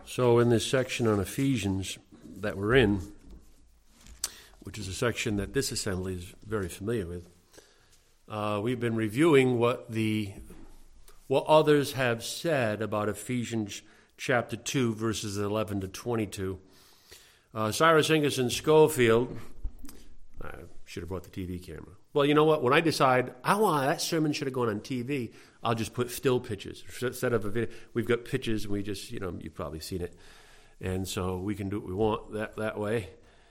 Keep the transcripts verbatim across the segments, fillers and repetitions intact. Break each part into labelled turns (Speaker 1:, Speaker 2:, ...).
Speaker 1: So in this section on Ephesians that we're in, which is a section that this assembly is very familiar with, uh, we've been reviewing what the what others have said about Ephesians chapter two, verses eleven to twenty-two. Uh, Cyrus Ingerson Schofield, I should have brought the T V camera. Well, you know what? When I decide, I want that sermon should have gone on T V, I'll just put still pictures instead of a video. We've got pictures, and we just, you know, you've probably seen it, and so we can do what we want that that way.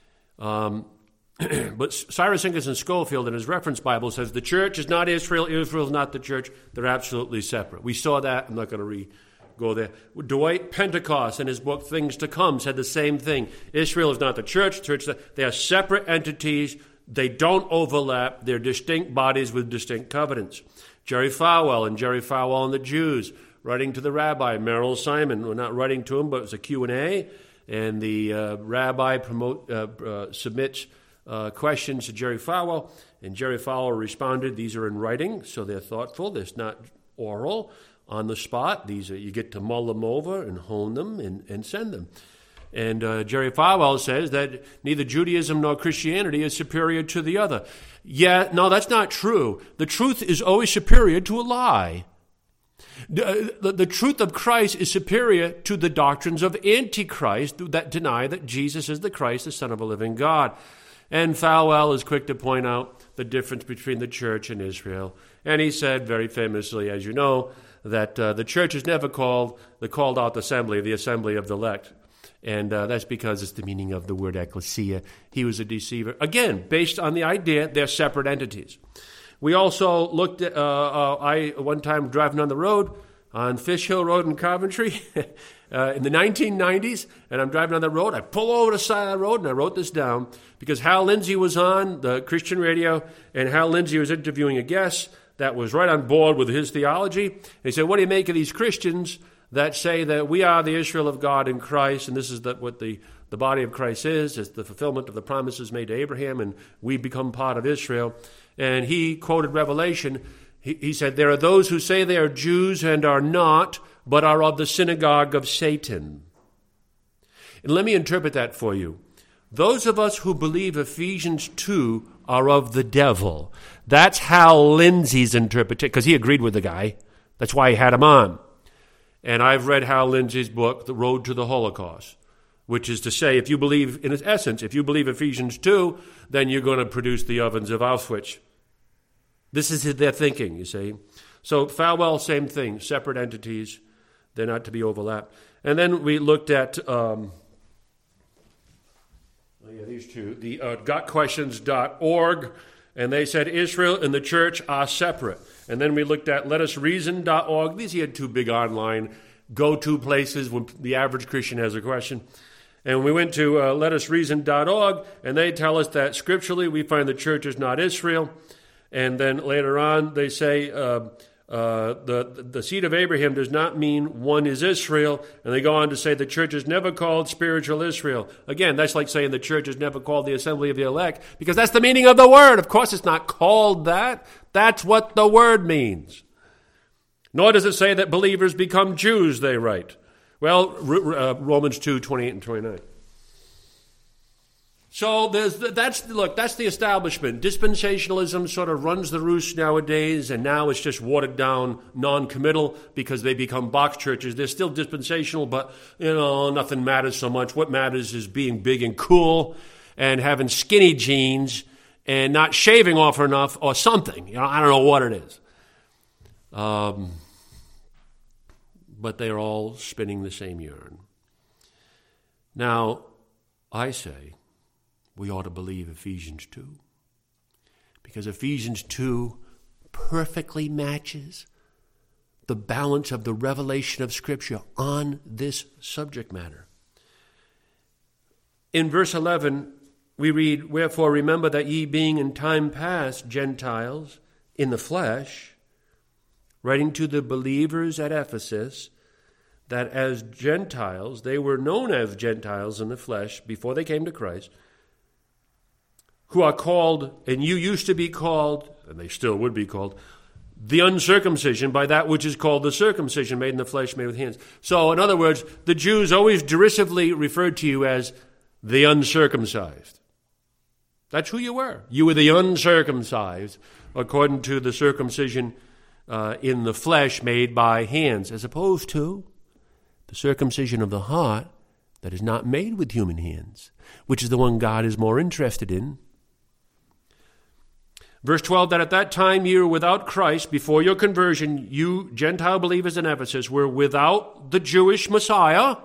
Speaker 1: Um, but Cyrus Ingerson Schofield in his reference Bible says the church is not Israel, Israel is not the church. They're absolutely separate. We saw that. I'm not going to re go there. Dwight Pentecost in his book Things to Come said the same thing. Israel is not the church. The church, they are separate entities. They don't overlap. They're distinct bodies with distinct covenants. Jerry Falwell and Jerry Falwell and the Jews, writing to the rabbi, Merrill Simon. We're not writing to him, but it's a Q and A. And the uh, rabbi promote, uh, uh, submits uh, questions to Jerry Falwell. And Jerry Falwell responded, these are in writing, so they're thoughtful. They're not oral, on the spot. These are, you get to mull them over and hone them and, and send them. And uh, Jerry Falwell says that neither Judaism nor Christianity is superior to the other. Yeah, no, that's not true. The truth is always superior to a lie. The, the, the truth of Christ is superior to the doctrines of Antichrist that deny that Jesus is the Christ, the Son of a living God. And Falwell is quick to point out the difference between the church and Israel. And he said very famously, as you know, that uh, the church is never called the called out assembly, the assembly of the elect. And uh, that's because it's the meaning of the word ecclesia. He was a deceiver. Again, based on the idea they're separate entities. We also looked at, uh, uh, I one time driving on the road, on Fish Hill Road in Coventry, uh, in the nineteen nineties, and I'm driving on the road. I pull over the side of the road, and I wrote this down, because Hal Lindsey was on the Christian radio, and Hal Lindsey was interviewing a guest that was right on board with his theology. And he said, what do you make of these Christians that say that we are the Israel of God in Christ, and this is the, what the, the body of Christ is, it's the fulfillment of the promises made to Abraham, and we become part of Israel. And he quoted Revelation. He, he said, there are those who say they are Jews and are not, but are of the synagogue of Satan. And let me interpret that for you. Those of us who believe Ephesians two are of the devil. That's Hal Lindsey's interpretation, because he agreed with the guy. That's why he had him on. And I've read Hal Lindsey's book, The Road to the Holocaust, which is to say, if you believe, in its essence, if you believe Ephesians two, then you're going to produce the ovens of Auschwitz. This is their thinking, you see. So Falwell, same thing, separate entities. They're not to be overlapped. And then we looked at, um, oh yeah, these two, the uh, got questions dot org, and they said Israel and the church are separate. And then we looked at let us reason dot org. These are two big online go-to places when the average Christian has a question. And we went to uh, let us reason dot org, and they tell us that scripturally we find the church is not Israel. And then later on they say uh, uh, the, the seed of Abraham does not mean one is Israel. And they go on to say the church is never called spiritual Israel. Again, that's like saying the church is never called the assembly of the elect, because that's the meaning of the word. Of course it's not called that. That's what the word means. Nor does it say that believers become Jews, they write. Well, uh, Romans two, twenty-eight and twenty-nine. So there's that's look, that's the establishment. Dispensationalism sort of runs the roost nowadays, and now it's just watered down non-committal because they become box churches. They're still dispensational, but you know, nothing matters so much. What matters is being big and cool and having skinny jeans and not shaving off enough or something. You know, I don't know what it is. Um, but they're all spinning the same yarn. Now, I say we ought to believe Ephesians two, because Ephesians two perfectly matches the balance of the revelation of Scripture on this subject matter. In verse eleven, we read, wherefore remember that ye being in time past Gentiles in the flesh, writing to the believers at Ephesus, that as Gentiles, they were known as Gentiles in the flesh before they came to Christ, who are called, and you used to be called, and they still would be called, the uncircumcision by that which is called the circumcision, made in the flesh, made with hands. So, in other words, the Jews always derisively referred to you as the uncircumcised. That's who you were. You were the uncircumcised, according to the circumcision uh, in the flesh made by hands, as opposed to the circumcision of the heart that is not made with human hands, which is the one God is more interested in. Verse twelve, that at that time you were without Christ, before your conversion, you Gentile believers in Ephesus were without the Jewish Messiah.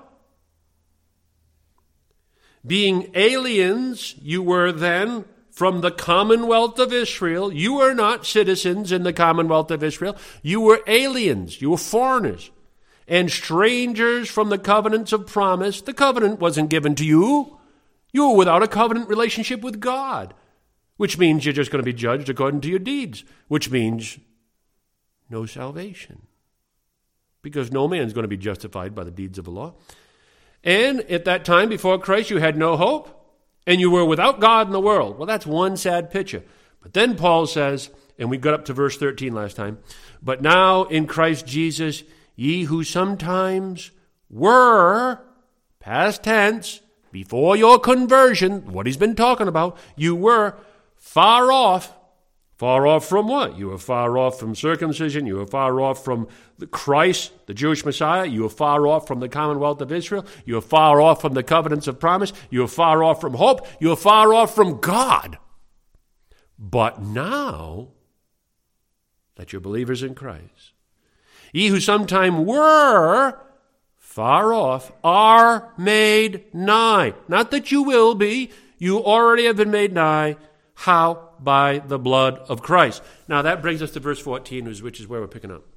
Speaker 1: Being aliens, you were then from the commonwealth of Israel. You were not citizens in the commonwealth of Israel. You were aliens. You were foreigners and strangers from the covenants of promise. The covenant wasn't given to you. You were without a covenant relationship with God, which means you're just going to be judged according to your deeds, which means no salvation, because no man's going to be justified by the deeds of the law. And at that time, before Christ, you had no hope, and you were without God in the world. Well, that's one sad picture. But then Paul says, and we got up to verse thirteen last time, but now in Christ Jesus, ye who sometimes were, past tense, before your conversion, what he's been talking about, you were far off. Far off from what? You were far off from circumcision. You were far off from the Christ, the Jewish Messiah. You were far off from the commonwealth of Israel. You were far off from the covenants of promise. You were far off from hope. You were far off from God. But now that you're believers in Christ, ye who sometime were far off are made nigh. Not that you will be. You already have been made nigh. How? By the blood of Christ. Now that brings us to verse fourteen, which is where we're picking up.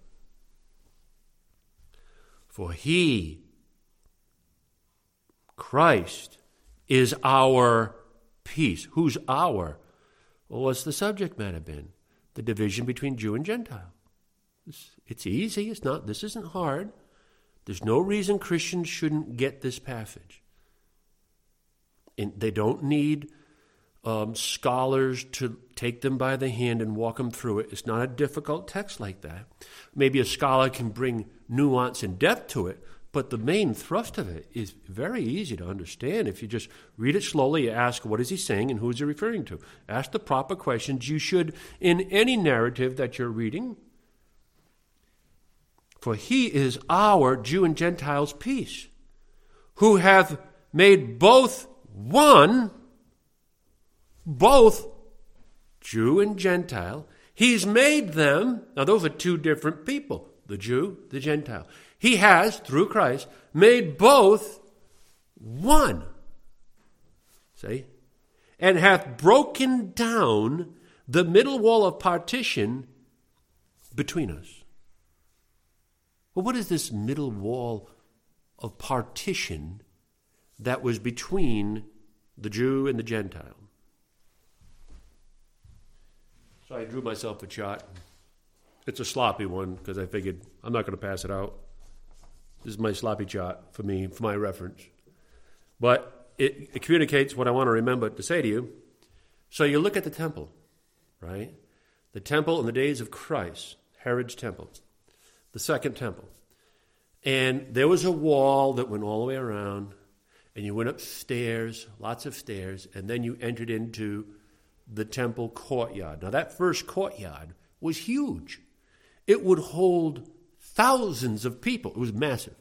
Speaker 1: For he, Christ, is our peace. Who's our? Well, what's the subject matter been? The division between Jew and Gentile. It's, it's easy. It's not. This isn't hard. There's no reason Christians shouldn't get this passage. And they don't need Um, scholars to take them by the hand and walk them through it. It's not a difficult text like that. Maybe a scholar can bring nuance and depth to it, but the main thrust of it is very easy to understand. If you just read it slowly, you ask, what is he saying and who is he referring to? Ask the proper questions you should in any narrative that you're reading. For he is our Jew and Gentiles' peace, who hath made both one, both Jew and Gentile. He's made them, now those are two different people, the Jew, the Gentile. He has, through Christ, made both one. See? And hath broken down the middle wall of partition between us. Well, what is this middle wall of partition that was between the Jew and the Gentile? So I drew myself a chart. It's a sloppy one because I figured I'm not going to pass it out. This is my sloppy chart for me, for my reference. But it, it communicates what I want to remember to say to you. So you look at the temple, right? The temple in the days of Christ, Herod's temple, the second temple. And there was a wall that went all the way around, and you went upstairs, lots of stairs, and then you entered into the temple courtyard. Now that first courtyard was huge. It would hold thousands of people. It was massive.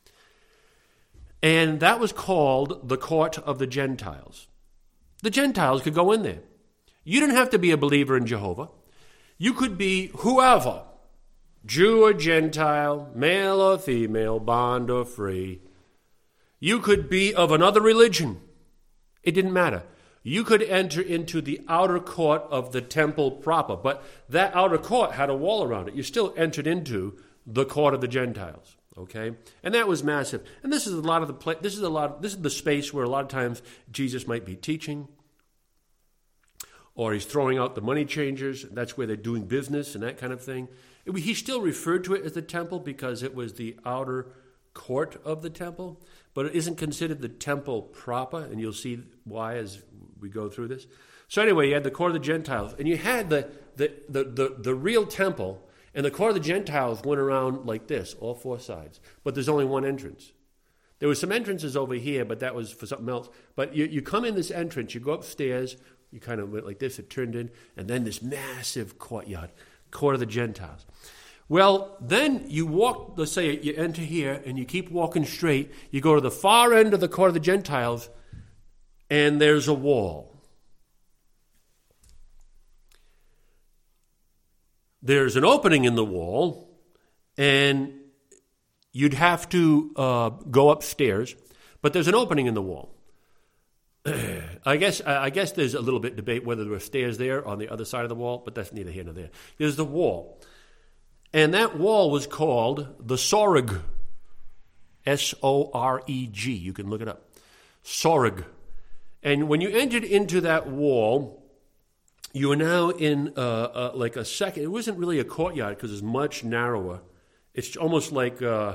Speaker 1: And that was called the court of the Gentiles. The Gentiles could go in there. You didn't have to be a believer in Jehovah. You could be whoever, Jew or Gentile, male or female, bond or free. You could be of another religion. It didn't matter. You could enter into the outer court of the temple proper, but that outer court had a wall around it. You still entered into the court of the Gentiles, okay? And that was massive. And this is a lot of the pla- this is a lot this is the space where a lot of times Jesus might be teaching, or he's throwing out the money changers. That's where they're doing business and that kind of thing. It, he still referred to it as the temple because it was the outer court of the temple, but it isn't considered the temple proper, and you'll see why as we go through this. So anyway, you had the court of the Gentiles, and you had the the the the, the real temple, And the court of the Gentiles went around like this, all four sides. But there's only one entrance. There were some entrances over here, but that was for something else. But you, you come in this entrance, you go upstairs, you kind of went like this, it turned in, and then this massive courtyard, court of the Gentiles. Well, then you walk, let's say you enter here, and you keep walking straight, you go to the far end of the court of the Gentiles, and there's a wall. There's an opening in the wall, and you'd have to uh, go upstairs, but there's an opening in the wall. I guess I guess there's a little bit debate whether there were stairs there on the other side of the wall, but that's neither here nor there. There's the wall, and that wall was called the Soreg, S O R E G. You can look it up, Soreg. And when you entered into that wall, you were now in uh, uh, like a second. It wasn't really a courtyard because it's much narrower. It's almost like uh,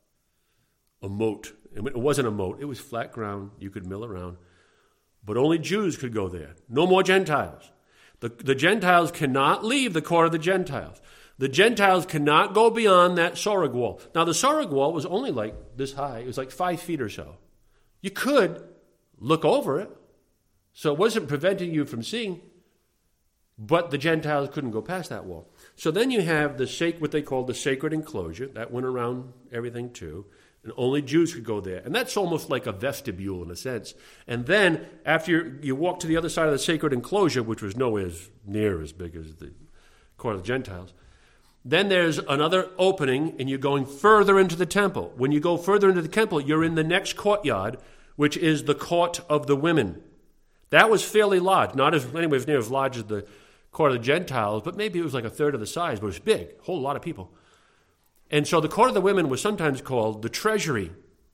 Speaker 1: a moat. It wasn't a moat. It was flat ground. You could mill around. But only Jews could go there. No more Gentiles. The, the Gentiles cannot leave the court of the Gentiles. The Gentiles cannot go beyond that Soreg wall. Now, the Soreg wall was only like this high. It was like five feet or so. You could look over it. So it wasn't preventing you from seeing, but the Gentiles couldn't go past that wall. So then you have the sac- what they called the sacred enclosure. That went around everything too. And only Jews could go there. And that's almost like a vestibule in a sense. And then after you, you walk to the other side of the sacred enclosure, which was nowhere near as big as the court of the Gentiles, then there's another opening and you're going further into the temple. When you go further into the temple, you're in the next courtyard, which is the court of the women. That was fairly large, not as anywhere near as large as the court of the Gentiles, but maybe it was like a third of the size, but it was big, a whole lot of people. And so the court of the women was sometimes called the treasury.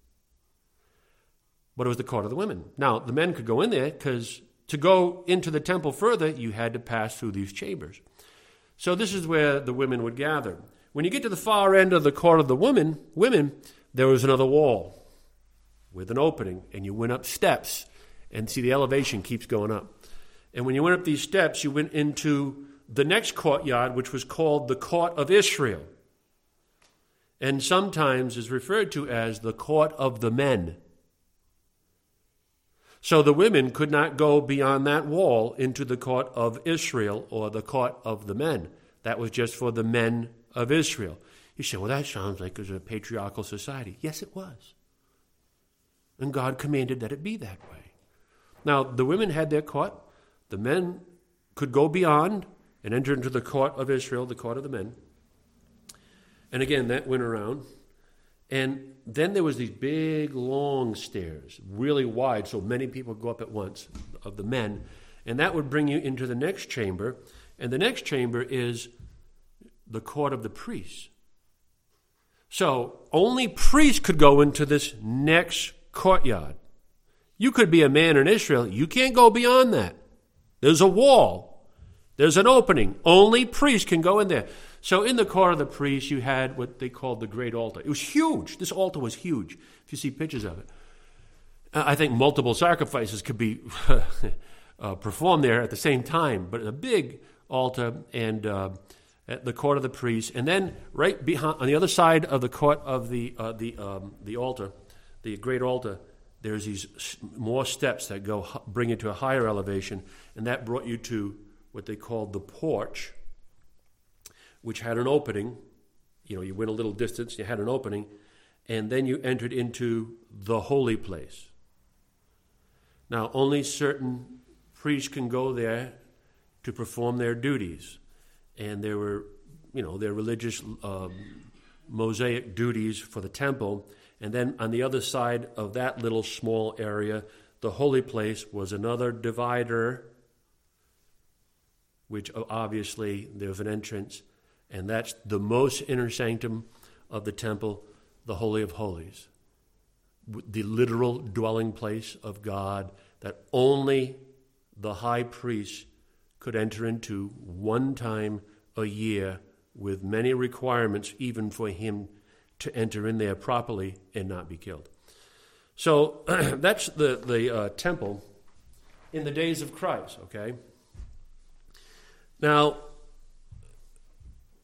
Speaker 1: But it was the court of the women. Now, the men could go in there because to go into the temple further, you had to pass through these chambers. So this is where the women would gather. When you get to the far end of the court of the women, women, there was another wall with an opening, and you went up steps. And see, the elevation keeps going up. And when you went up these steps, you went into the next courtyard, which was called the court of Israel. And sometimes is referred to as the court of the men. So the women could not go beyond that wall into the court of Israel or the court of the men. That was just for the men of Israel. You say, well, that sounds like it was a patriarchal society. Yes, it was. And God commanded that it be that way. Now, the women had their court. The men could go beyond and enter into the court of Israel, the court of the men. And again, that went around. And then there was these big, long stairs, really wide, so many people go up at once, of the men. And that would bring you into the next chamber. And the next chamber is the court of the priests. So only priests could go into this next courtyard. You could be a man in Israel. You can't go beyond that. There's a wall. There's an opening. Only priests can go in there. So in the court of the priests, you had what they called the great altar. It was huge. This altar was huge, if you see pictures of it. I think multiple sacrifices could be uh, performed there at the same time, but a big altar and uh, at the court of the priests. And then right behind, on the other side of the court of the uh, the um, the altar, the great altar, there's these more steps that go bring you to a higher elevation, and that brought you to what they called the porch, which had an opening. You know, you went a little distance, you had an opening, and then you entered into the holy place. Now, only certain priests can go there to perform their duties, and there were, you know, their religious um, Mosaic duties for the temple. And then on the other side of that little small area, the holy place was another divider, which obviously there was an entrance. And that's the most inner sanctum of the temple, the Holy of Holies, the literal dwelling place of God that only the high priest could enter into one time a year with many requirements even for him to enter in there properly and not be killed. So that's the, the uh, temple in the days of Christ, okay? Now,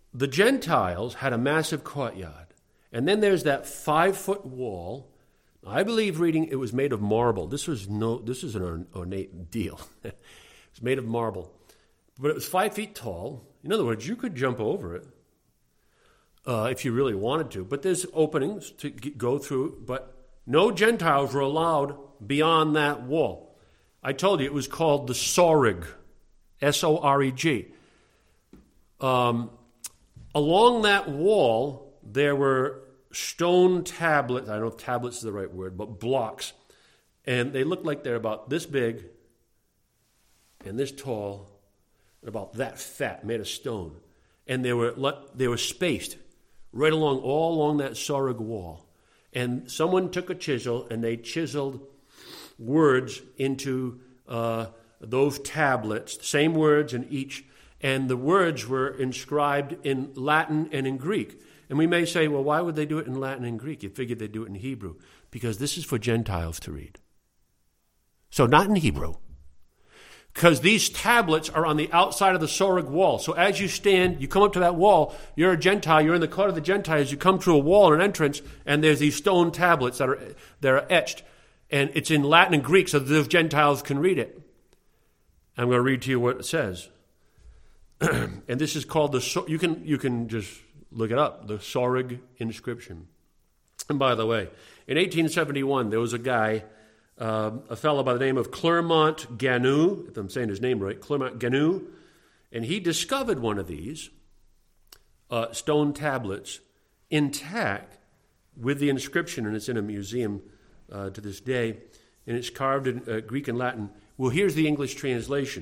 Speaker 1: the Gentiles had a massive courtyard. And then there's that five-foot wall. I believe reading it was made of marble. This was no. This is an ornate deal. It's made of marble. But it was five feet tall. In other words, you could jump over it uh, if you really wanted to. But there's openings to get, go through. But no Gentiles were allowed beyond that wall. I told you it was called the Soreg, S O R E G. Um, along that wall, there were stone tablets. I don't know if tablets is the right word, but blocks. And they looked like they're about this big and this tall, and about that fat, made of stone. And they were they were spaced right along, all along that Soreg wall. And someone took a chisel and they chiseled words into uh, those tablets, same words in each. And the words were inscribed in Latin and in Greek. And we may say, well, why would they do it in Latin and Greek? You figured they'd do it in Hebrew. Because this is for Gentiles to read. So not in Hebrew. Because these tablets are on the outside of the Soreg wall. So as you stand, you come up to that wall, you're a Gentile, you're in the court of the Gentiles, you come through a wall or an entrance, and there's these stone tablets that are, that are etched. And it's in Latin and Greek so that those Gentiles can read it. I'm going to read to you what it says. And this is called the, you can you can just look it up, the Soreg inscription. And by the way, in eighteen seventy-one, there was a guy, uh, a fellow by the name of Clermont Ganneau, if I'm saying his name right, Clermont Ganneau, and he discovered one of these uh, stone tablets intact with the inscription, and it's in a museum uh, to this day, and it's carved in uh, Greek and Latin. Well, here's the English translation.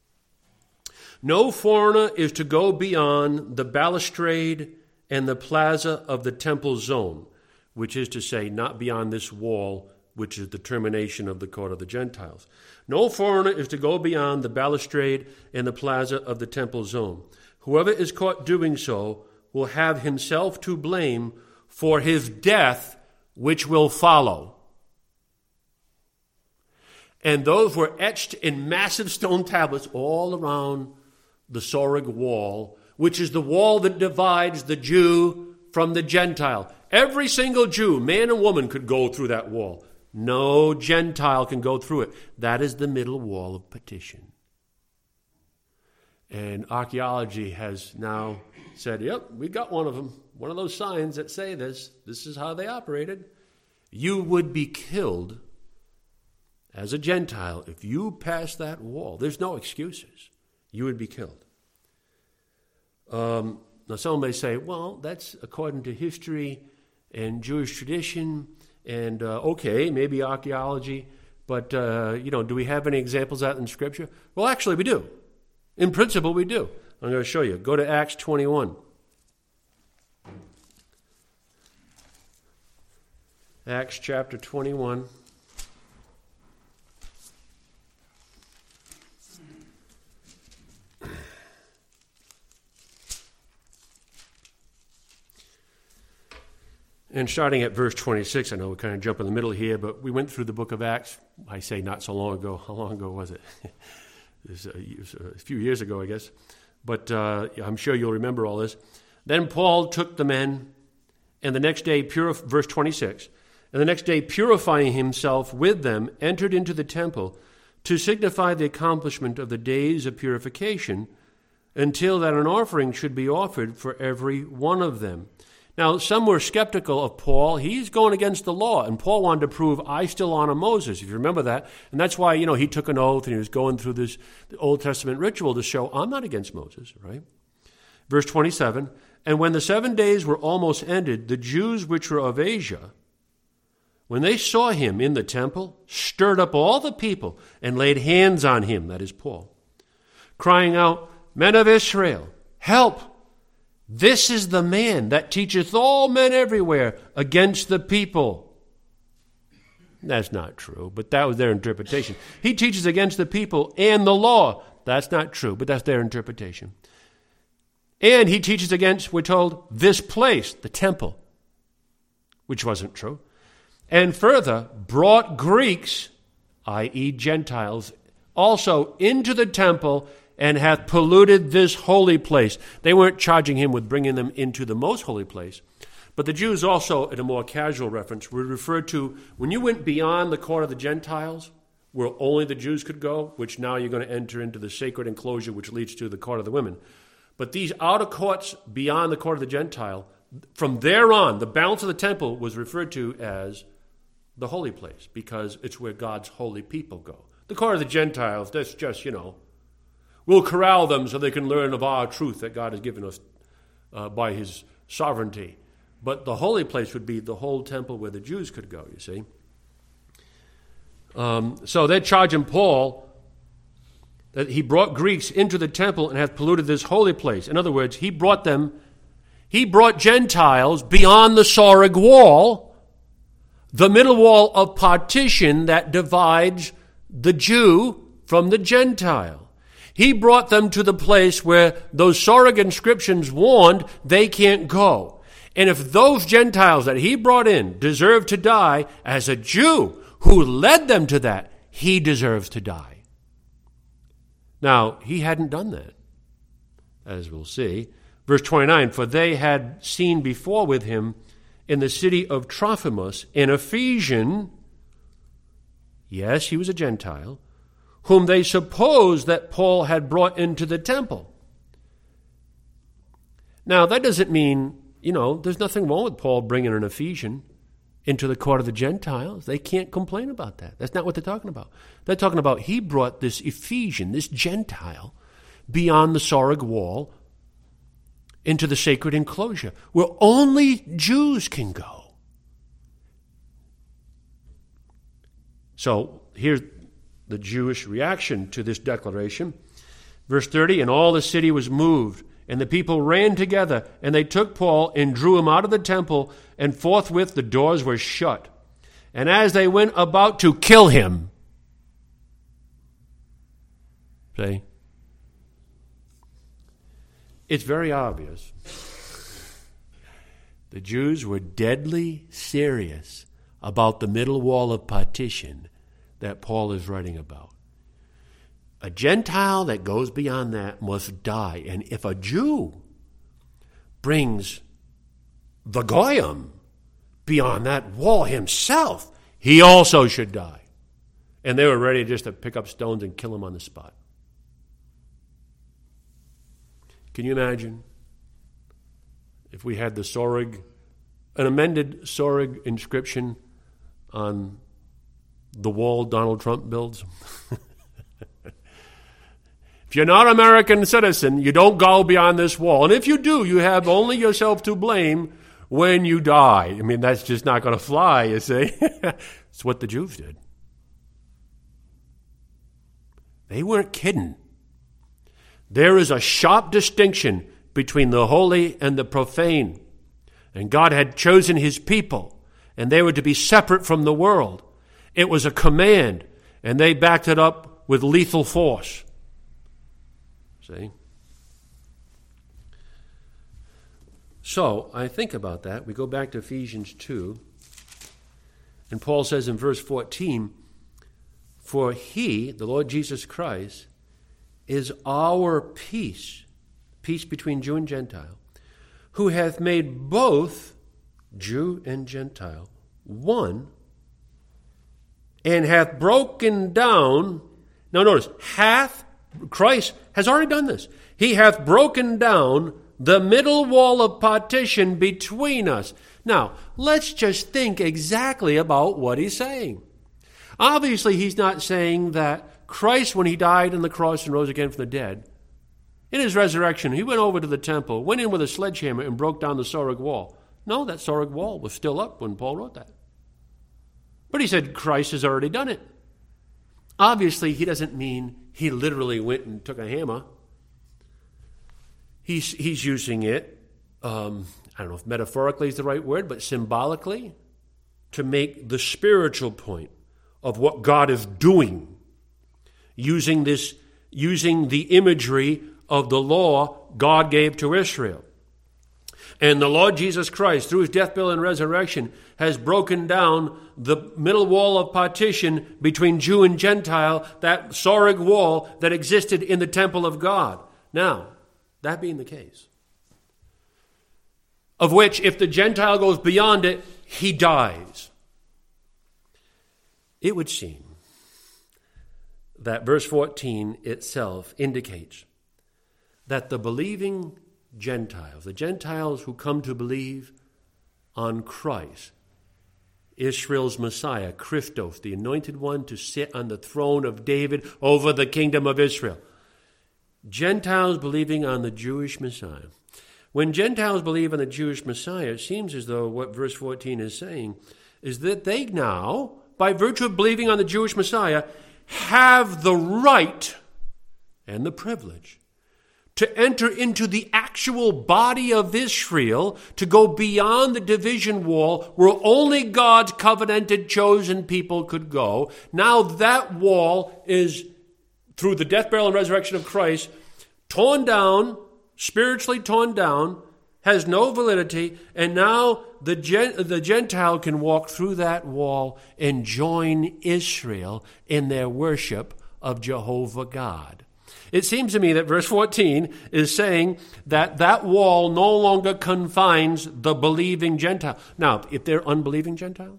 Speaker 1: No foreigner is to go beyond the balustrade and the plaza of the temple zone, which is to say, not beyond this wall, which is the termination of the court of the Gentiles. No foreigner is to go beyond the balustrade and the plaza of the temple zone. Whoever is caught doing so will have himself to blame for his death, which will follow. And those were etched in massive stone tablets all around the Soreg wall, which is the wall that divides the Jew from the Gentile. Every single Jew, man and woman, could go through that wall. No Gentile can go through it. That is the middle wall of partition. And archaeology has now said, yep, we got one of them. One of those signs that say this. This is how they operated. You would be killed as a Gentile if you passed that wall. There's no excuses. You would be killed. Um, now, someone may say, well, that's according to history and Jewish tradition, and uh, okay, maybe archaeology, but, uh, you know, do we have any examples of that in Scripture? Well, actually, we do. In principle, we do. I'm going to show you. Go to Acts twenty-one. Acts chapter twenty-one. And starting at verse twenty-six, I know we kind of jump in the middle here, but we went through the book of Acts, I say not so long ago. How long ago was it? It was a, it was a few years ago, I guess. But uh, I'm sure you'll remember all this. Then Paul took the men, and the next day, purif- verse twenty-six, and the next day purifying himself with them, entered into the temple to signify the accomplishment of the days of purification, until that an offering should be offered for every one of them. Now, some were skeptical of Paul. He's going against the law, and Paul wanted to prove, I still honor Moses, if you remember that. And that's why, you know, he took an oath, and he was going through this Old Testament ritual to show, I'm not against Moses, right? Verse twenty-seven, and when the seven days were almost ended, the Jews which were of Asia, when they saw him in the temple, stirred up all the people and laid hands on him, that is Paul, crying out, Men of Israel, help! This is the man that teacheth all men everywhere against the people. That's not true, but that was their interpretation. He teaches against the people and the law. That's not true, but that's their interpretation. And he teaches against, we're told, this place, the temple, which wasn't true. And further, brought Greeks, that is. Gentiles, also into the temple and hath polluted this holy place. They weren't charging him with bringing them into the most holy place. But the Jews also, in a more casual reference, were referred to when you went beyond the court of the Gentiles, where only the Jews could go, which now you're going to enter into the sacred enclosure, which leads to the court of the women. But these outer courts beyond the court of the Gentile, from there on, the balance of the temple was referred to as the holy place, because it's where God's holy people go. The court of the Gentiles, that's just, you know, we'll corral them so they can learn of our truth that God has given us uh, by his sovereignty. But the holy place would be the whole temple where the Jews could go, you see. Um, so they're charging Paul that he brought Greeks into the temple and hath polluted this holy place. In other words, he brought them, he brought Gentiles beyond the Soreg wall, the middle wall of partition that divides the Jew from the Gentile. He brought them to the place where those Soreg inscriptions warned they can't go. And if those Gentiles that he brought in deserve to die, as a Jew who led them to that, he deserves to die. Now, he hadn't done that, as we'll see. Verse twenty-nine, for they had seen before with him in the city of Trophimus an Ephesian, yes, he was a Gentile, whom they supposed that Paul had brought into the temple. Now, that doesn't mean, you know, there's nothing wrong with Paul bringing an Ephesian into the court of the Gentiles. They can't complain about that. That's not what they're talking about. They're talking about he brought this Ephesian, this Gentile, beyond the Soreg wall into the sacred enclosure where only Jews can go. So here's the Jewish reaction to this declaration. Verse thirty, and all the city was moved, and the people ran together, and they took Paul and drew him out of the temple, and forthwith the doors were shut. And as they went about to kill him, see, it's very obvious. The Jews were deadly serious about the middle wall of partition that Paul is writing about. A Gentile that goes beyond that must die. And if a Jew brings the Goyim beyond that wall himself, he also should die. And they were ready just to pick up stones and kill him on the spot. Can you imagine if we had the Soreg, an amended Soreg inscription on the wall Donald Trump builds? If you're not an American citizen, you don't go beyond this wall. And if you do, you have only yourself to blame when you die. I mean, that's just not going to fly, you see. It's what the Jews did. They weren't kidding. There is a sharp distinction between the holy and the profane. And God had chosen his people, and they were to be separate from the world. It was a command, and they backed it up with lethal force. See? So, I think about that. We go back to Ephesians two, and Paul says in verse fourteen, for he, the Lord Jesus Christ, is our peace, peace between Jew and Gentile, who hath made both Jew and Gentile one, and hath broken down, now notice, hath, Christ has already done this. He hath broken down the middle wall of partition between us. Now, let's just think exactly about what he's saying. Obviously, he's not saying that Christ, when he died on the cross and rose again from the dead, in his resurrection, he went over to the temple, went in with a sledgehammer and broke down the Soreg wall. No, that Soreg wall was still up when Paul wrote that. But he said Christ has already done it. Obviously, he doesn't mean he literally went and took a hammer. He's, he's using it, um, I don't know if metaphorically is the right word, but symbolically, to make the spiritual point of what God is doing, using this, using the imagery of the law God gave to Israel. And the Lord Jesus Christ, through his death, burial, and resurrection, has broken down the middle wall of partition between Jew and Gentile, that Soreg wall that existed in the temple of God. Now, that being the case, of which if the Gentile goes beyond it, he dies. It would seem that verse fourteen itself indicates that the believing Gentiles, the Gentiles who come to believe on Christ, Israel's Messiah, Christos, the anointed one to sit on the throne of David over the kingdom of Israel. Gentiles believing on the Jewish Messiah. When Gentiles believe on the Jewish Messiah, it seems as though what verse fourteen is saying is that they now, by virtue of believing on the Jewish Messiah, have the right and the privilege to enter into the actual body of Israel, to go beyond the division wall where only God's covenanted chosen people could go. Now that wall is, through the death, burial, and resurrection of Christ, torn down, spiritually torn down, has no validity, and now the, Gen- the Gentile can walk through that wall and join Israel in their worship of Jehovah God. It seems to me that verse fourteen is saying that that wall no longer confines the believing Gentile. Now, if they're unbelieving Gentiles,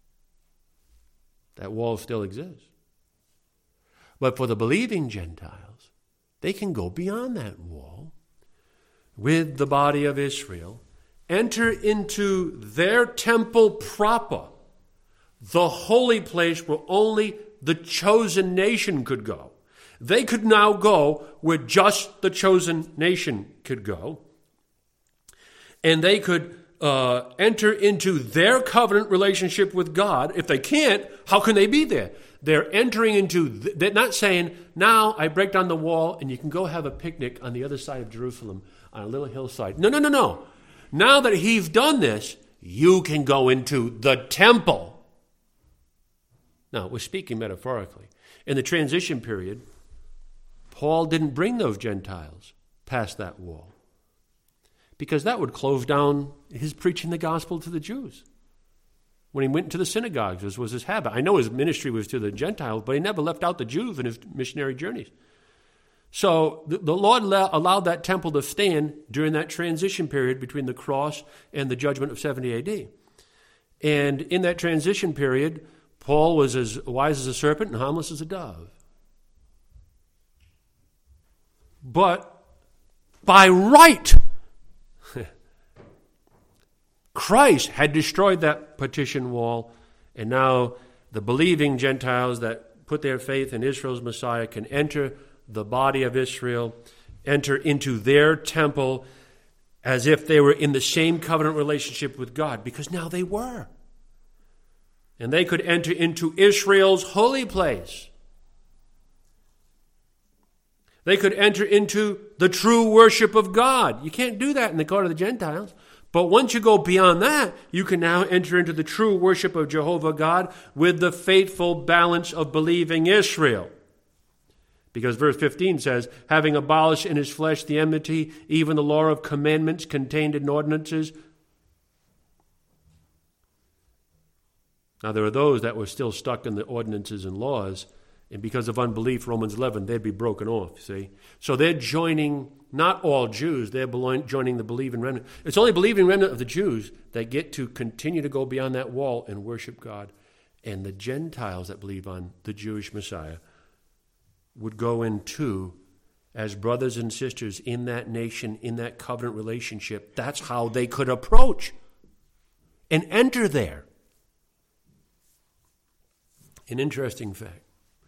Speaker 1: that wall still exists. But for the believing Gentiles, they can go beyond that wall with the body of Israel, enter into their temple proper, the holy place where only the chosen nation could go. They could now go where just the chosen nation could go. And they could uh, enter into their covenant relationship with God. If they can't, how can they be there? They're entering into, th- they're not saying, now I break down the wall and you can go have a picnic on the other side of Jerusalem on a little hillside. No, no, no, no. Now that he's done this, you can go into the temple. Now, we're speaking metaphorically. In the transition period, Paul didn't bring those Gentiles past that wall because that would close down his preaching the gospel to the Jews. When he went into the synagogues, this was his habit. I know his ministry was to the Gentiles, but he never left out the Jews in his missionary journeys. So the, the Lord la- allowed that temple to stand during that transition period between the cross and the judgment of seventy A D. And in that transition period, Paul was as wise as a serpent and harmless as a dove. But by right, Christ had destroyed that partition wall, and now the believing Gentiles that put their faith in Israel's Messiah can enter the body of Israel, enter into their temple as if they were in the same covenant relationship with God, because now they were. And they could enter into Israel's holy place. They could enter into the true worship of God. You can't do that in the court of the Gentiles. But once you go beyond that, you can now enter into the true worship of Jehovah God with the faithful balance of believing Israel. Because verse fifteen says, having abolished in his flesh the enmity, even the law of commandments contained in ordinances. Now there are those that were still stuck in the ordinances and laws, and because of unbelief, Romans eleven, they'd be broken off, see? So they're joining, not all Jews, they're joining the believing remnant. It's only believing remnant of the Jews that get to continue to go beyond that wall and worship God. And the Gentiles that believe on the Jewish Messiah would go in too as brothers and sisters in that nation, in that covenant relationship. That's how they could approach and enter there. An interesting fact.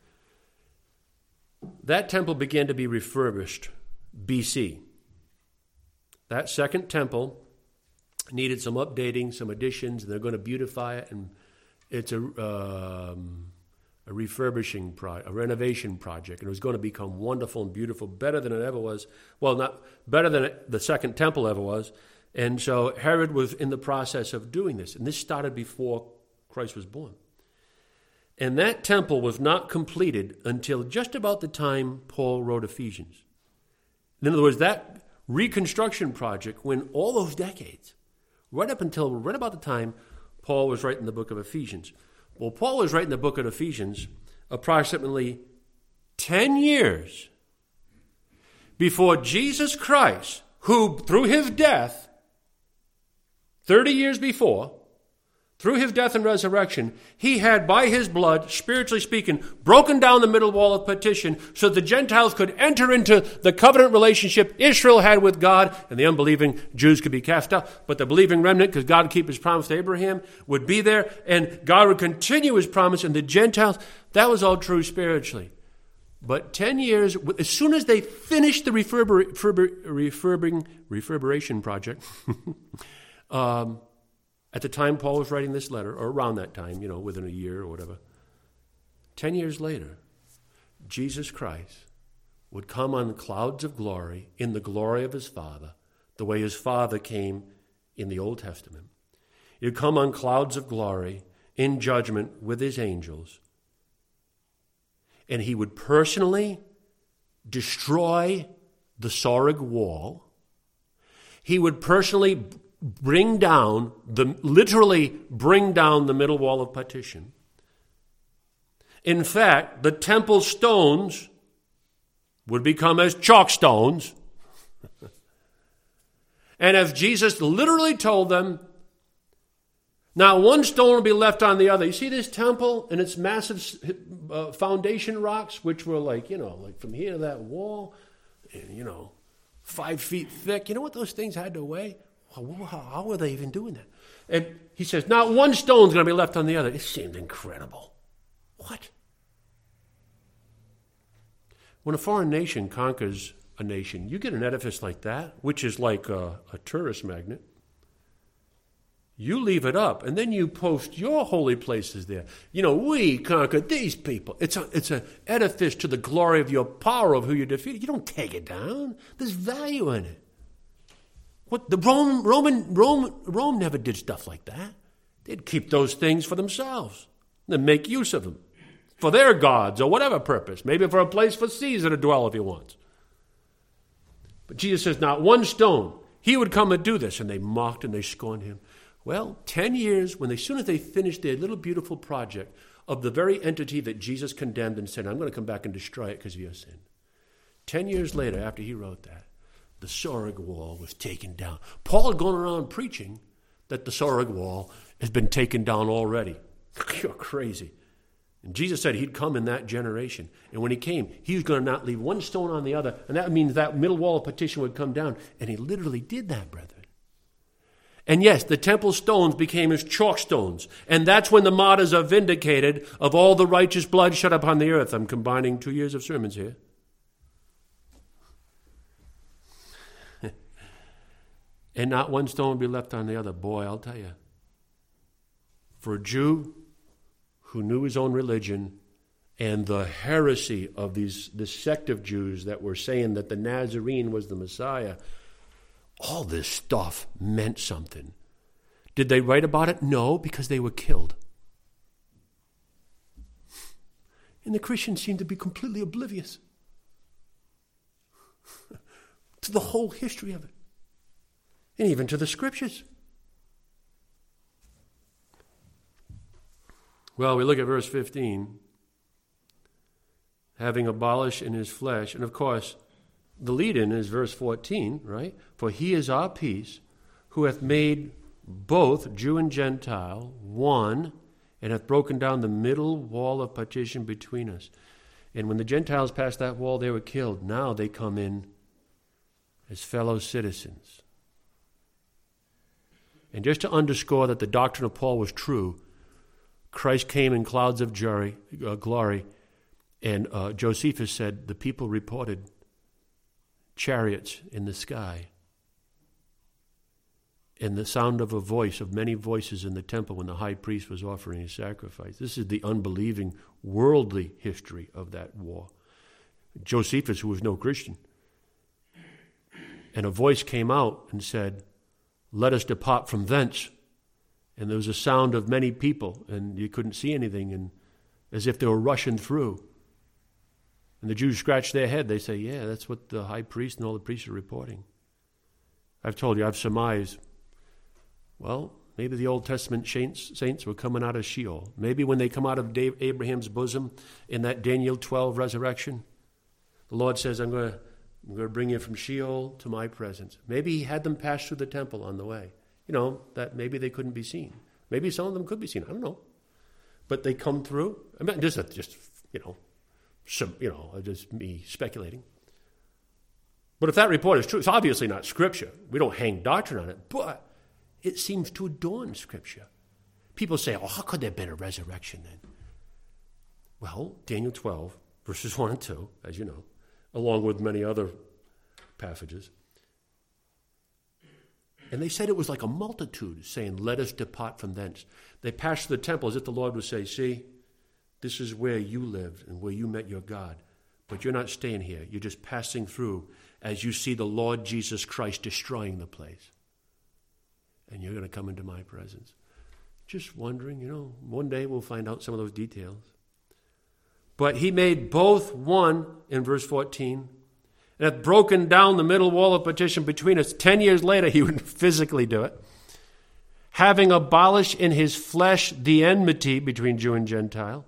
Speaker 1: That temple began to be refurbished B C. That second temple needed some updating, some additions, and they're going to beautify it, and it's a, um, a refurbishing, pro- a renovation project, and it was going to become wonderful and beautiful, better than it ever was. Well, not better than it, the second temple ever was. And so Herod was in the process of doing this, and this started before Christ was born. And that temple was not completed until just about the time Paul wrote Ephesians. In other words, that reconstruction project when all those decades, right up until right about the time Paul was writing the book of Ephesians. Well, Paul was writing the book of Ephesians approximately ten years before Jesus Christ, who through his death, thirty years before, through his death and resurrection, he had, by his blood, spiritually speaking, broken down the middle wall of partition so the Gentiles could enter into the covenant relationship Israel had with God, and the unbelieving Jews could be cast out. But the believing remnant, because God would keep his promise to Abraham, would be there, and God would continue his promise, and the Gentiles, that was all true spiritually. But ten years, as soon as they finished the refurber, refurber, refurbing, reverberation project, um, at the time Paul was writing this letter, or around that time, you know, within a year or whatever, ten years later, Jesus Christ would come on clouds of glory in the glory of his Father, the way his Father came in the Old Testament. He would come on clouds of glory in judgment with his angels, and he would personally destroy the Soreg wall. He would personally bring down, the literally bring down the middle wall of partition. In fact, the temple stones would become as chalk stones. And if Jesus literally told them, not one stone will be left on the other. You see this temple and its massive uh, foundation rocks, which were like, you know, like from here to that wall, and, you know, five feet thick. You know what those things had to weigh? How, how were they even doing that? And he says, not one stone's going to be left on the other. It seemed incredible. What? When a foreign nation conquers a nation, you get an edifice like that, which is like a, a tourist magnet. You leave it up, and then you post your holy places there. You know, we conquered these people. It's a, it's an edifice to the glory of your power of who you defeated. You don't take it down. There's value in it. What the Rome, Roman, Rome, Rome never did stuff like that. They'd keep those things for themselves and make use of them for their gods or whatever purpose. Maybe for a place for Caesar to dwell if he wants. But Jesus says, not one stone. He would come and do this, and they mocked and they scorned him. Well, ten years, when they, as soon as they finished their little beautiful project of the very entity that Jesus condemned and said, I'm going to come back and destroy it because of your sin. Ten years later, after he wrote that, the Soreg wall was taken down. Paul had gone around preaching that the Soreg wall has been taken down already. You're crazy. And Jesus said he'd come in that generation. And when he came, he was going to not leave one stone on the other. And that means that middle wall of partition would come down. And he literally did that, brethren. And yes, the temple stones became as chalk stones. And that's when the martyrs are vindicated of all the righteous blood shed upon the earth. I'm combining two years of sermons here. And not one stone will be left on the other. Boy, I'll tell you. For a Jew who knew his own religion and the heresy of these this sect of Jews that were saying that the Nazarene was the Messiah, all this stuff meant something. Did they write about it? No, because they were killed. And the Christians seem to be completely oblivious to the whole history of it. And even to the scriptures. Well, we look at verse fifteen. Having abolished in his flesh, and of course, the lead-in is verse fourteen, right? For he is our peace, who hath made both Jew and Gentile one, and hath broken down the middle wall of partition between us. And when the Gentiles passed that wall, they were killed. Now they come in as fellow citizens. And just to underscore that the doctrine of Paul was true, Christ came in clouds of glory, uh, glory and uh, Josephus said the people reported chariots in the sky and the sound of a voice, of many voices in the temple when the high priest was offering his sacrifice. This is the unbelieving, worldly history of that war. Josephus, who was no Christian, and a voice came out and said, let us depart from thence. And there was a sound of many people, and you couldn't see anything, and as if they were rushing through. And the Jews scratched their head. They say, yeah, that's what the high priest and all the priests are reporting. I've told you, I've surmised, well, maybe the Old Testament saints, saints were coming out of Sheol. Maybe when they come out of Dave, Abraham's bosom in that Daniel twelve resurrection, the Lord says, I'm going to I'm going to bring you from Sheol to my presence. Maybe he had them pass through the temple on the way. You know, that maybe they couldn't be seen. Maybe some of them could be seen. I don't know. But they come through. I mean, this is just, you know, some, you know, just me speculating. But if that report is true, it's obviously not Scripture. We don't hang doctrine on it. But it seems to adorn Scripture. People say, oh, how could there have been a resurrection then? Well, Daniel twelve, verses one and two, as you know, along with many other passages. And they said it was like a multitude saying, let us depart from thence. They passed through the temple as if the Lord would say, see, this is where you lived and where you met your God. But you're not staying here. You're just passing through as you see the Lord Jesus Christ destroying the place. And you're going to come into my presence. Just wondering, you know, one day we'll find out some of those details. But he made both one in verse fourteen, and hath broken down the middle wall of partition between us. Ten years later, he would physically do it. Having abolished in his flesh the enmity between Jew and Gentile,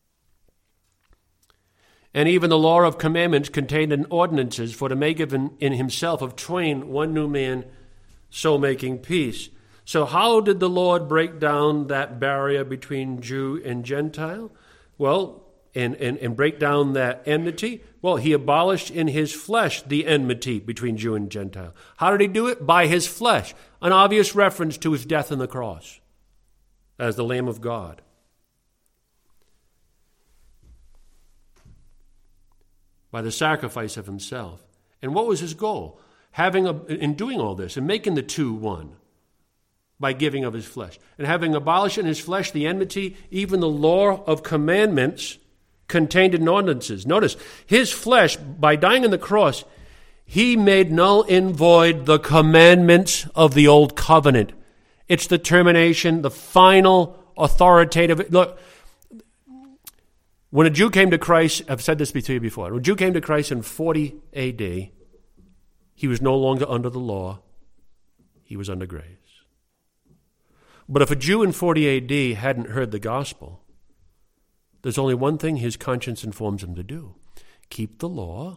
Speaker 1: and even the law of commandments contained in ordinances, for to make in, in himself of twain one new man, so making peace. So how did the Lord break down that barrier between Jew and Gentile? Well, and, and, and break down that enmity? Well, he abolished in his flesh the enmity between Jew and Gentile. How did he do it? By his flesh. An obvious reference to his death on the cross as the Lamb of God. By the sacrifice of himself. And what was his goal? Having a, in doing all this and making the two one by giving of his flesh. And having abolished in his flesh the enmity, even the law of commandments contained in ordinances. Notice, his flesh, by dying on the cross, he made null and void the commandments of the old covenant. It's the termination, the final authoritative. Look, when a Jew came to Christ, I've said this to you before, when a Jew came to Christ in forty A D, he was no longer under the law, he was under grace. But if a Jew in forty A D hadn't heard the gospel, there's only one thing his conscience informs him to do. Keep the law,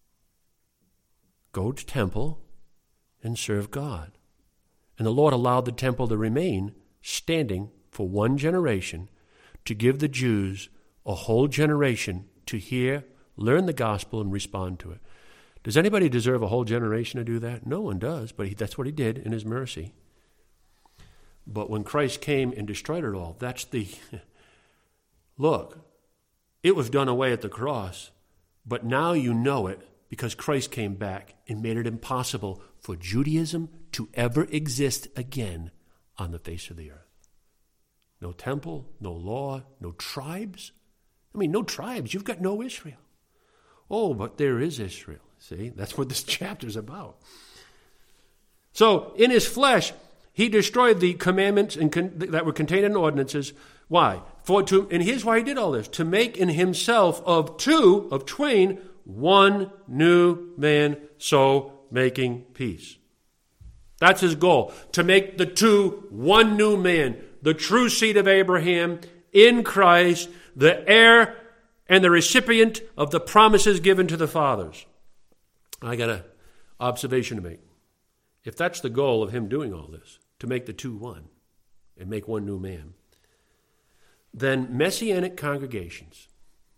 Speaker 1: go to temple, and serve God. And the Lord allowed the temple to remain standing for one generation to give the Jews a whole generation to hear, learn the gospel, and respond to it. Does anybody deserve a whole generation to do that? No one does, but he, that's what he did in his mercy. But when Christ came and destroyed it all, that's the... Look, it was done away at the cross, but now you know it because Christ came back and made it impossible for Judaism to ever exist again on the face of the earth. No temple, no law, no tribes. I mean, no tribes. You've got no Israel. Oh, but there is Israel. See, that's what this chapter is about. So, in his flesh, he destroyed the commandments and con- that were contained in ordinances. Why? For to, and here's why he did all this. To make in himself of two, of twain, one new man, so making peace. That's his goal. To make the two one new man, the true seed of Abraham, in Christ, the heir and the recipient of the promises given to the fathers. I got an observation to make. If that's the goal of him doing all this, to make the two one and make one new man, then Messianic congregations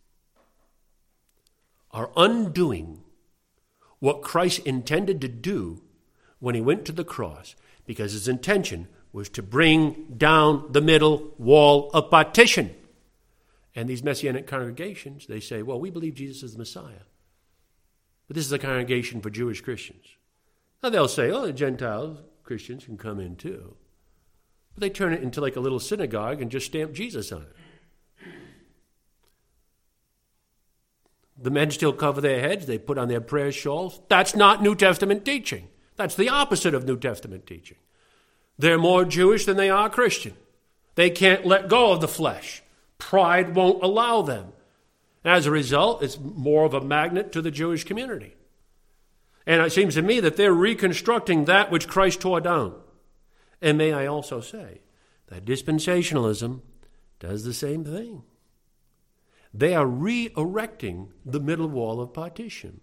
Speaker 1: are undoing what Christ intended to do when he went to the cross, because his intention was to bring down the middle wall of partition. And these Messianic congregations, they say, well, we believe Jesus is the Messiah. But this is a congregation for Jewish Christians. Now they'll say, oh, the Gentiles, Christians can come in too. But they turn it into like a little synagogue and just stamp Jesus on it. The men still cover their heads. They put on their prayer shawls. That's not New Testament teaching. That's the opposite of New Testament teaching. They're more Jewish than they are Christian. They can't let go of the flesh. Pride won't allow them. As a result, it's more of a magnet to the Jewish community. And it seems to me that they're reconstructing that which Christ tore down. And may I also say that dispensationalism does the same thing. They are re-erecting the middle wall of partition.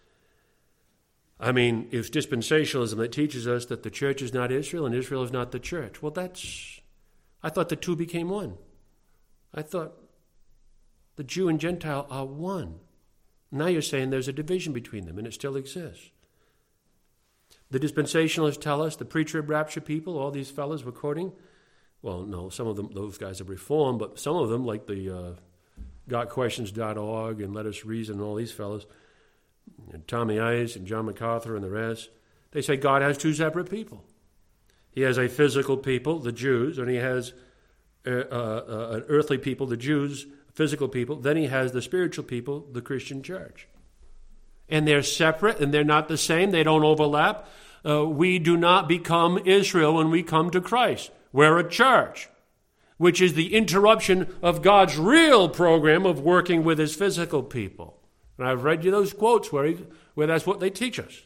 Speaker 1: I mean, it's dispensationalism that teaches us that the church is not Israel and Israel is not the church. Well, that's, I thought the two became one. I thought the Jew and Gentile are one. Now you're saying there's a division between them, and it still exists. The dispensationalists tell us, the pre-trib rapture people, all these fellas we're quoting, well, no, some of them, those guys have reformed, but some of them, like the uh, got questions dot org and Let Us Reason and all these fellas, and Tommy Ice and John MacArthur and the rest, they say God has two separate people. He has a physical people, the Jews, and he has uh, uh, an earthly people, the Jews, physical people. Then he has the spiritual people, the Christian church. And they're separate, and they're not the same. They don't overlap. Uh, we do not become Israel when we come to Christ. We're a church, which is the interruption of God's real program of working with his physical people. And I've read you those quotes where, he, where that's what they teach us.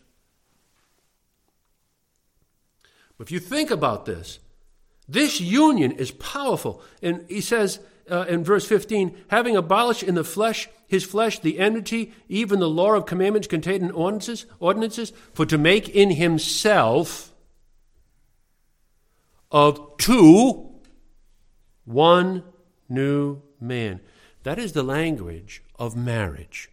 Speaker 1: But if you think about this, this union is powerful. And he says uh, in verse fifteen, having abolished in the flesh, his flesh, the enmity, even the law of commandments contained in ordinances, ordinances, for to make in himself of two one new man. That is the language of marriage.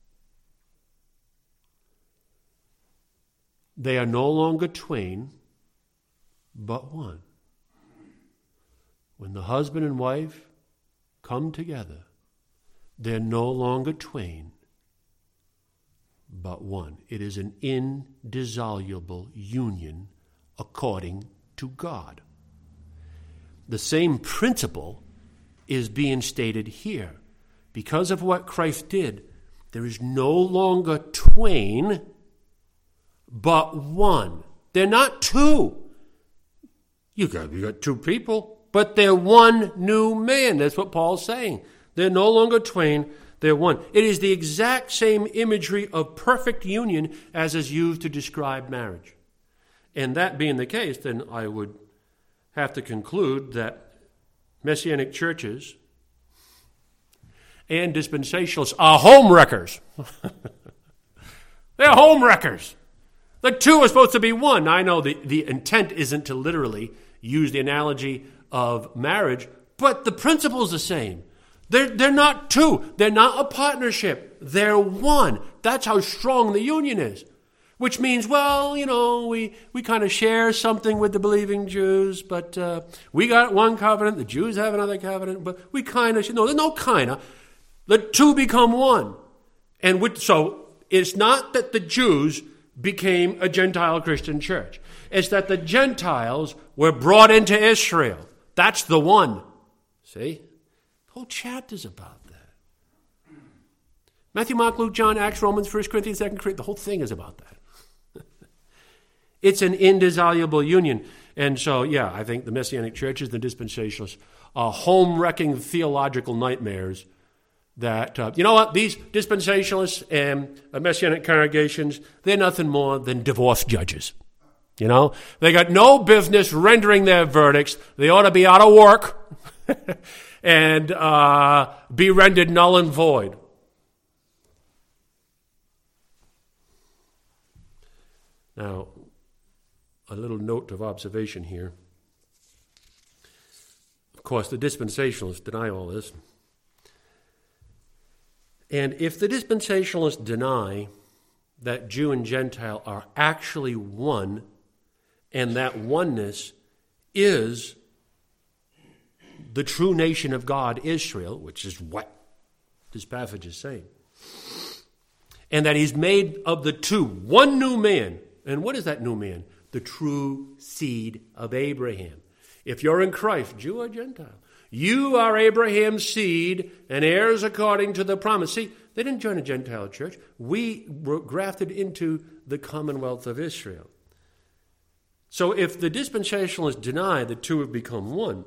Speaker 1: They are no longer twain, but one. When the husband and wife come together, they're no longer twain, but one. It is an indissoluble union according to God. The same principle is being stated here. Because of what Christ did, there is no longer twain, but one. They're not two. You got, you got two people, but they're one new man. That's what Paul's saying. They're no longer twain, they're one. It is the exact same imagery of perfect union as is used to describe marriage. And that being the case, then I would have to conclude that Messianic churches and dispensationalists are home wreckers. They're home wreckers. The two are supposed to be one. I know the, the intent isn't to literally use the analogy of marriage, but the principle is the same. They're, they're not two. They're not a partnership. They're one. That's how strong the union is. Which means, well, you know, we, we kind of share something with the believing Jews, but uh, we got one covenant, the Jews have another covenant, but we kind of, no, there's no kind of. The two become one. And with, so it's not that the Jews became a Gentile Christian church. It's that the Gentiles were brought into Israel. That's the one. See? The whole chapter's about that. Matthew, Mark, Luke, John, Acts, Romans, First Corinthians, Second Corinthians, the whole thing is about that. It's an indissoluble union. And so, yeah, I think the Messianic churches, the dispensationalists, are home-wrecking theological nightmares that, uh, you know what, these dispensationalists and uh, Messianic congregations, they're nothing more than divorce judges. You know, they got no business rendering their verdicts. They ought to be out of work and uh, be rendered null and void. Now, a little note of observation here. Of course, the dispensationalists deny all this. And if the dispensationalists deny that Jew and Gentile are actually one, and that oneness is the true nation of God, Israel, which is what this passage is saying, and that he's made of the two one new man. And what is that new man? The true seed of Abraham. If you're in Christ, Jew or Gentile, you are Abraham's seed and heirs according to the promise. See, they didn't join a Gentile church. We were grafted into the commonwealth of Israel. So if the dispensationalists deny the two have become one,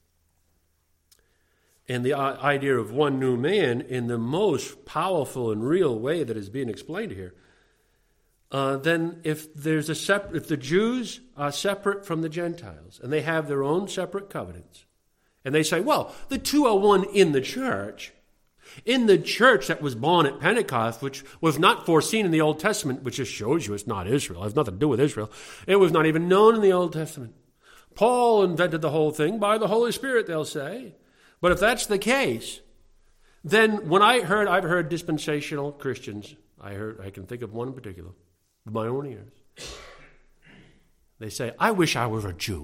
Speaker 1: and the idea of one new man in the most powerful and real way that is being explained here, uh, then if there's a sep- if the Jews are separate from the Gentiles and they have their own separate covenants, and they say, well, the two are one in the church, in the church that was born at Pentecost, which was not foreseen in the Old Testament, which just shows you it's not Israel. It has nothing to do with Israel. It was not even known in the Old Testament. Paul invented the whole thing by the Holy Spirit, they'll say. But if that's the case, then when I heard, I've heard dispensational Christians, I heard, I can think of one in particular, with my own ears. They say, I wish I were a Jew.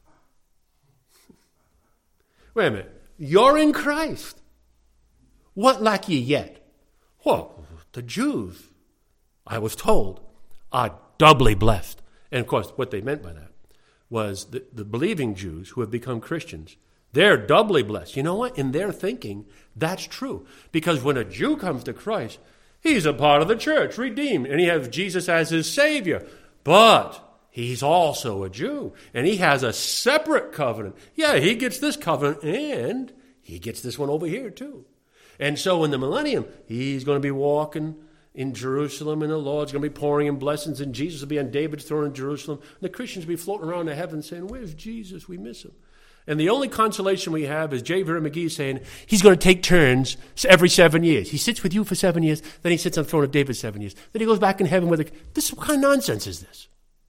Speaker 1: Wait a minute. You're in Christ. What lack ye yet? Well, the Jews, I was told, are doubly blessed. And of course, what they meant by that was the, the believing Jews who have become Christians, they're doubly blessed. You know what? In their thinking, that's true. Because when a Jew comes to Christ, he's a part of the church, redeemed, and he has Jesus as his Savior. But he's also a Jew, and he has a separate covenant. Yeah, he gets this covenant, and he gets this one over here too. And so in the millennium, he's going to be walking in Jerusalem, and the Lord's going to be pouring in blessings, and Jesus will be on David's throne in Jerusalem. And the Christians will be floating around in heaven saying, where's Jesus? We miss him. And the only consolation we have is J. Vernon McGee saying he's going to take turns every seven years. He sits with you for seven years, then he sits on the throne of David seven years. Then he goes back in heaven with a... This, what kind of nonsense is this?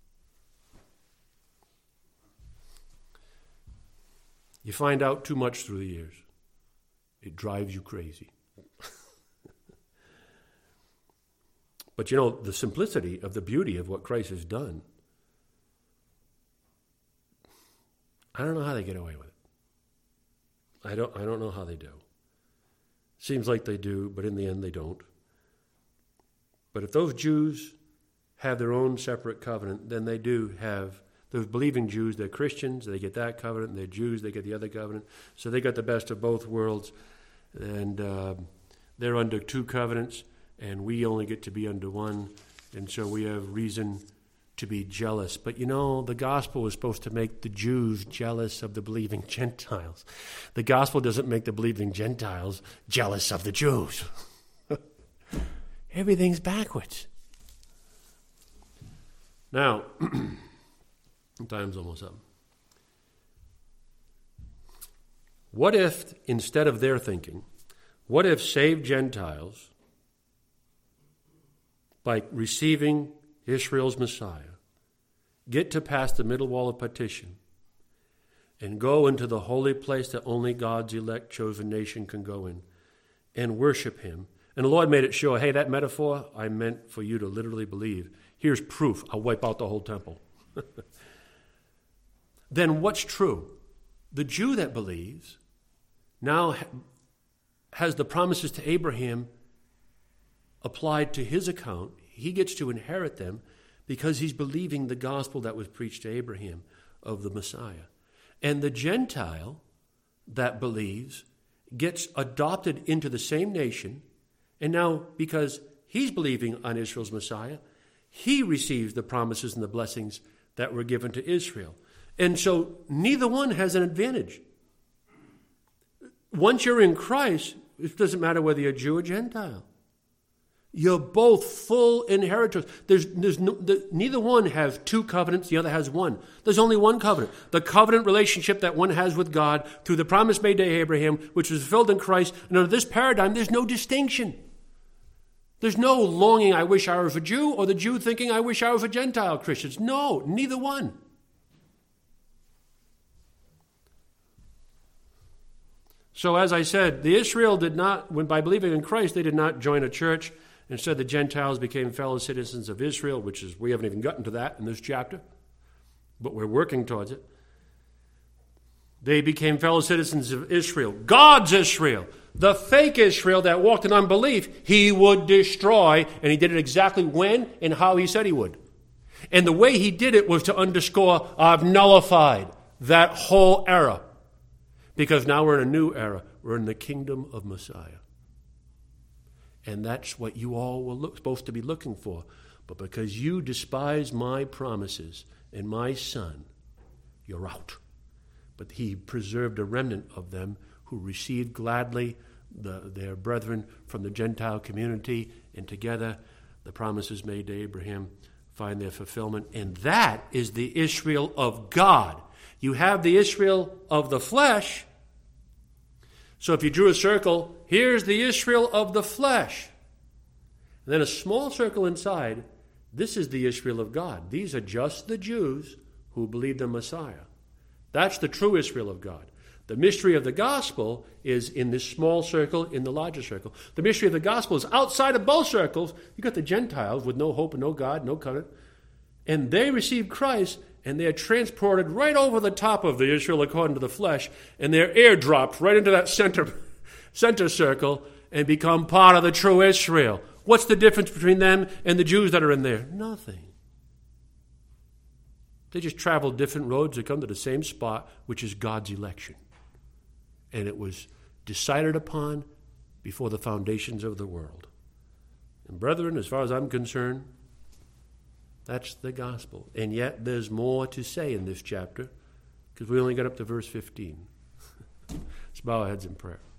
Speaker 1: You find out too much through the years. It drives you crazy. But you know, the simplicity of the beauty of what Christ has done, I don't know how they get away with it. I don't I don't know how they do. Seems like they do, but in the end they don't. But if those Jews have their own separate covenant, then they do have, those believing Jews, they're Christians, they get that covenant, and they're Jews, they get the other covenant. So they got the best of both worlds. And uh, they're under two covenants, and we only get to be under one. And so we have reason to be jealous. But you know, the gospel is supposed to make the Jews jealous of the believing Gentiles. The gospel doesn't make the believing Gentiles jealous of the Jews. Everything's backwards. Now, time's almost up. What if, instead of their thinking, what if saved Gentiles, by receiving Israel's Messiah, get to pass the middle wall of partition and go into the holy place that only God's elect chosen nation can go in and worship him? And the Lord made it sure, hey, that metaphor I meant for you to literally believe. Here's proof. I'll wipe out the whole temple. Then what's true? The Jew that believes now has the promises to Abraham applied to his account. He gets to inherit them because he's believing the gospel that was preached to Abraham of the Messiah. And the Gentile that believes gets adopted into the same nation, and now because he's believing on Israel's Messiah, he receives the promises and the blessings that were given to Israel. And so neither one has an advantage. Once you're in Christ, it doesn't matter whether you're Jew or Gentile. You're both full inheritors. There's, there's no, the, neither one has two covenants, the other has one. There's only one covenant. The covenant relationship that one has with God through the promise made to Abraham, which was fulfilled in Christ. And under this paradigm, there's no distinction. There's no longing, I wish I was a Jew, or the Jew thinking, I wish I was a Gentile Christian. No, neither one. So as I said, the Israel did not, when by believing in Christ, they did not join a church. Instead, the Gentiles became fellow citizens of Israel, which is, we haven't even gotten to that in this chapter, but we're working towards it. They became fellow citizens of Israel, God's Israel, the fake Israel that walked in unbelief. He would destroy, and he did it exactly when and how he said he would. And the way he did it was to underscore, I've nullified that whole era. Because now we're in a new era. We're in the kingdom of Messiah. And that's what you all were look, supposed to be looking for. But because you despise my promises and my son, you're out. But he preserved a remnant of them who received gladly the, their brethren from the Gentile community, and together the promises made to Abraham find their fulfillment. And that is the Israel of God. You have the Israel of the flesh. So if you drew a circle, here's the Israel of the flesh. And then a small circle inside, this is the Israel of God. These are just the Jews who believe the Messiah. That's the true Israel of God. The mystery of the gospel is in this small circle, in the larger circle. The mystery of the gospel is outside of both circles. You've got the Gentiles with no hope and no God, no covenant. And they receive Christ, and they are transported right over the top of the Israel according to the flesh, and they're airdropped right into that center, center circle and become part of the true Israel. What's the difference between them and the Jews that are in there? Nothing. They just traveled different roads to come to the same spot, which is God's election. And it was decided upon before the foundations of the world. And brethren, as far as I'm concerned, that's the gospel. And yet there's more to say in this chapter, because we only got up to verse fifteen. Let's bow our heads in prayer.